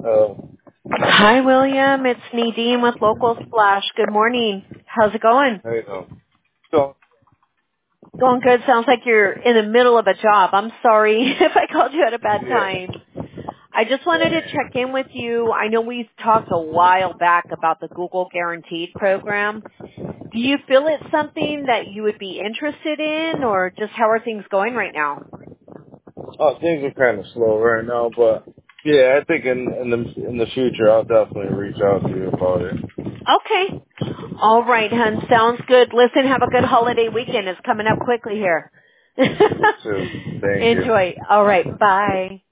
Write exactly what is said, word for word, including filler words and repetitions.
Uh, Hi, William. It's Nadine with Local Splash. Good morning. How's it going? hey, um, so, Going good. Sounds like you're in the middle of a job. I'm sorry if I called you at a bad yeah, time. I just wanted to yeah. check in with you. I know we talked a while back about the Google Guaranteed program. Do you feel it's something that you would be interested in, or just how are things going right now? Oh, things are kind of slow right now, but yeah, I think in in the in the future I'll definitely reach out to you about it. Okay. All right, hon. Sounds good. Listen, have a good holiday weekend. It's coming up quickly here. You too. Thank you. Enjoy. All right. Bye.